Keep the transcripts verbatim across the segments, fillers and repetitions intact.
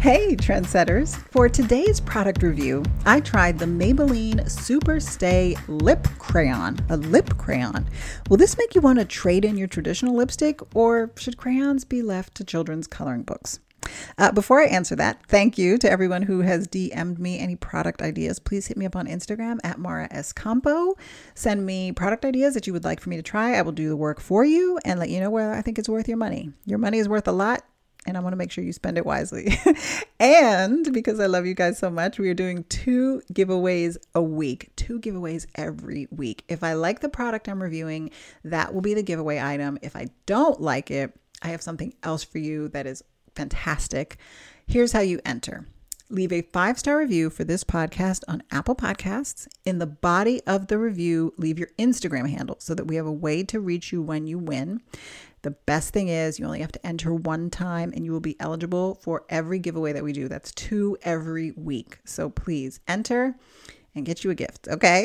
Hey trendsetters, for today's product review, I tried the Maybelline Super Stay Lip Crayon, a lip crayon. Will this make you want to trade in your traditional lipstick, or should crayons be left to children's coloring books? Uh, before I answer that, thank you to everyone who has D M'd me any product ideas. Please hit me up on Instagram at Mara S. Campo. Send me product ideas that you would like for me to try. I will do the work for you and let you know whether I think it's worth your money. Your money is worth a lot, and I want to make sure you spend it wisely. And because I love you guys so much, we are doing two giveaways a week, two giveaways every week. If I like the product I'm reviewing, that will be the giveaway item. If I don't like it, I have something else for you that is fantastic. Here's how you enter. Leave a five-star review for this podcast on Apple Podcasts. In the body of the review, leave your Instagram handle so that we have a way to reach you when you win. The best thing is you only have to enter one time and you will be eligible for every giveaway that we do. That's two every week. So please enter and get you a gift. Okay.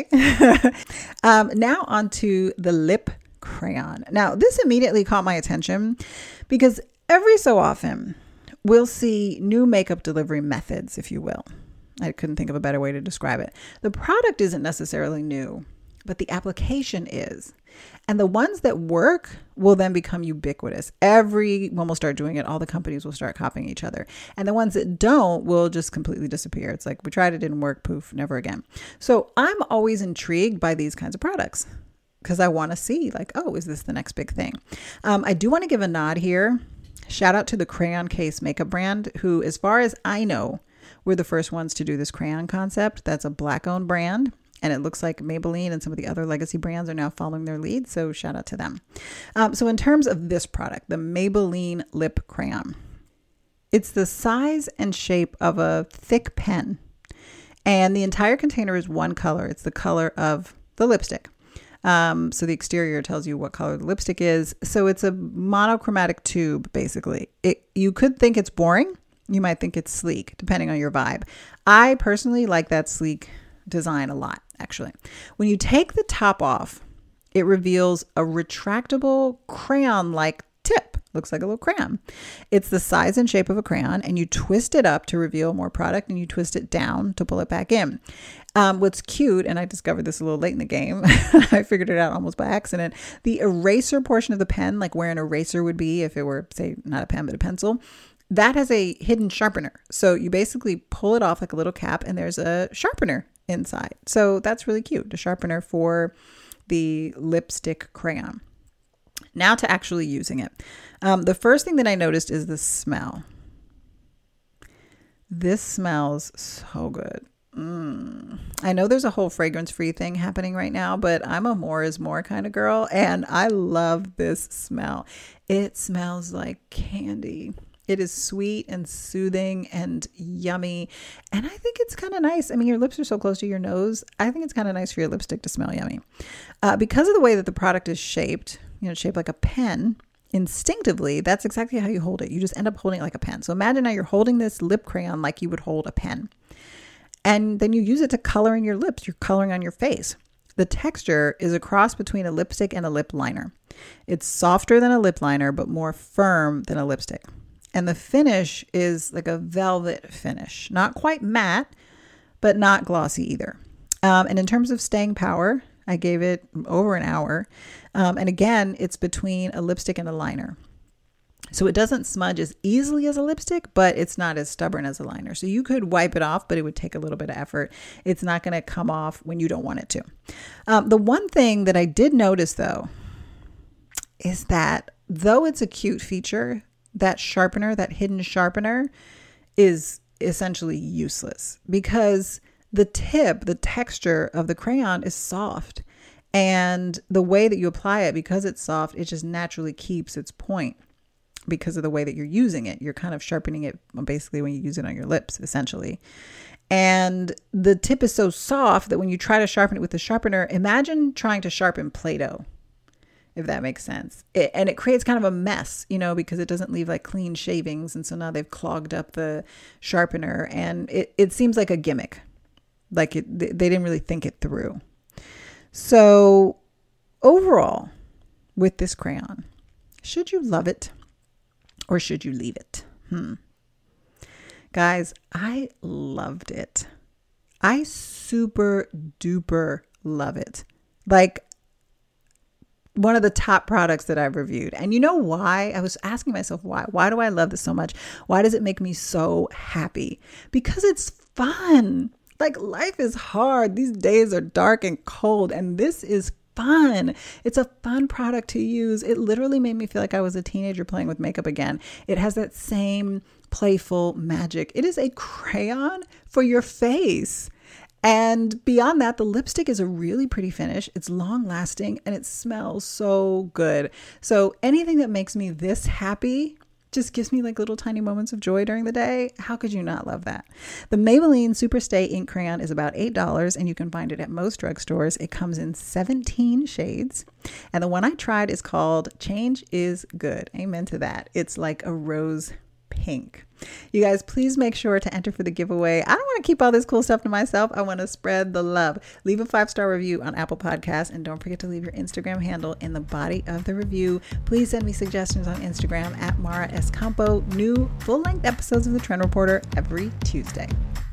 um, now on to the lip crayon. Now this immediately caught my attention because every so often we'll see new makeup delivery methods, if you will. I couldn't think of a better way to describe it. The product isn't necessarily new, but the application is. And the ones that work will then become ubiquitous. Everyone will start doing it. All the companies will start copying each other. And the ones that don't will just completely disappear. It's like, we tried, it didn't work, poof, never again. So I'm always intrigued by these kinds of products because I want to see like, oh, is this the next big thing? Um, I do want to give a nod here. Shout out to the Crayon Case makeup brand, who, as far as I know, were the first ones to do this crayon concept. That's a Black-owned brand. And it looks like Maybelline and some of the other legacy brands are now following their lead. So shout out to them. Um, so in terms of this product, the Maybelline Lip Crayon, it's the size and shape of a thick pen. And the entire container is one color. It's the color of the lipstick. Um, so the exterior tells you what color the lipstick is. So it's a monochromatic tube, basically. It, you could think it's boring. You might think it's sleek, depending on your vibe. I personally like that sleek design a lot, actually. When you take the top off, it reveals a retractable crayon-like tip. Looks like a little crayon. It's the size and shape of a crayon, and you twist it up to reveal more product, and you twist it down to pull it back in. Um, what's cute, and I discovered this a little late in the game, I figured it out almost by accident, the eraser portion of the pen, like where an eraser would be if it were, say, not a pen, but a pencil, that has a hidden sharpener. So you basically pull it off like a little cap, and there's a sharpener inside. So that's really cute, the sharpener for the lipstick crayon. Now to actually using it. Um, the first thing that I noticed is the smell. This smells so good. Mm. I know there's a whole fragrance-free thing happening right now, but I'm a more is more kind of girl, and I love this smell. It smells like candy. It is sweet and soothing and yummy. And I think it's kind of nice. I mean, your lips are so close to your nose. I think it's kind of nice for your lipstick to smell yummy. Uh, because of the way that the product is shaped, you know, shaped like a pen, instinctively, that's exactly how you hold it. You just end up holding it like a pen. So imagine now you're holding this lip crayon like you would hold a pen. And then you use it to color in your lips. You're coloring on your face. The texture is a cross between a lipstick and a lip liner. It's softer than a lip liner, but more firm than a lipstick. And the finish is like a velvet finish, not quite matte, but not glossy either. Um, and in terms of staying power, I gave it over an hour. Um, and again, it's between a lipstick and a liner. So it doesn't smudge as easily as a lipstick, but it's not as stubborn as a liner. So you could wipe it off, but it would take a little bit of effort. It's not going to come off when you don't want it to. Um, the one thing that I did notice, though, is that though it's a cute feature, that sharpener, that hidden sharpener, is essentially useless because the tip, the texture of the crayon is soft. And the way that you apply it, because it's soft, it just naturally keeps its point because of the way that you're using it. You're kind of sharpening it basically when you use it on your lips, essentially. And the tip is so soft that when you try to sharpen it with the sharpener, imagine trying to sharpen Play-Doh, if that makes sense. It, and it creates kind of a mess, you know, because it doesn't leave like clean shavings. And so now they've clogged up the sharpener, and it, it seems like a gimmick. Like it, they didn't really think it through. So overall, with this crayon, should you love it or should you leave it? Hmm. Guys, I loved it. I super duper love it. Like, one of the top products that I've reviewed. And you know why? I was asking myself why. Why do I love this so much? Why does it make me so happy? Because it's fun. Like, life is hard. These days are dark and cold, and this is fun. It's a fun product to use. It literally made me feel like I was a teenager playing with makeup again. It has that same playful magic. It is a crayon for your face. And beyond that, the lipstick is a really pretty finish. It's long lasting and it smells so good. So anything that makes me this happy just gives me like little tiny moments of joy during the day. How could you not love that? The Maybelline Superstay Ink Crayon is about eight dollars and you can find it at most drugstores. It comes in seventeen shades. And the one I tried is called Change is Good. Amen to that. It's like a rose pink. You guys, please make sure to enter for the giveaway. I don't want to keep all this cool stuff to myself. I want to spread the love. Leave a five-star review on Apple Podcasts, and don't forget to leave your Instagram handle in the body of the review. Please send me suggestions on Instagram at Mara S. Campo. New full-length episodes of The Trend Reporter every Tuesday.